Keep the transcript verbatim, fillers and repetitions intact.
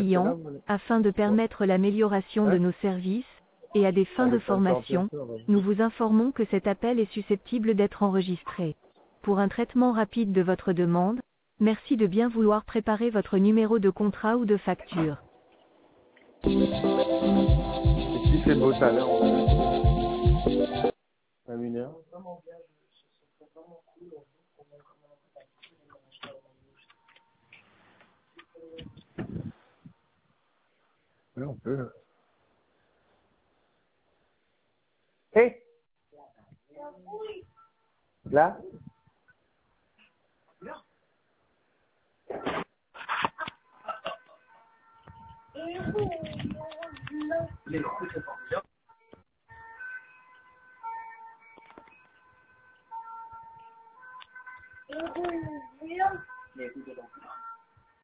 clients, afin de permettre l'amélioration de Hein? nos services, et à des fins Ah, de je peux me sortir formation, ça, ouais. nous vous informons que cet appel est susceptible d'être enregistré. Pour un traitement rapide de votre demande, merci de bien vouloir préparer votre numéro de contrat ou de facture. Et si c'est beau talent, à une heure. Oui, on peut. Hé! Là? Les coups de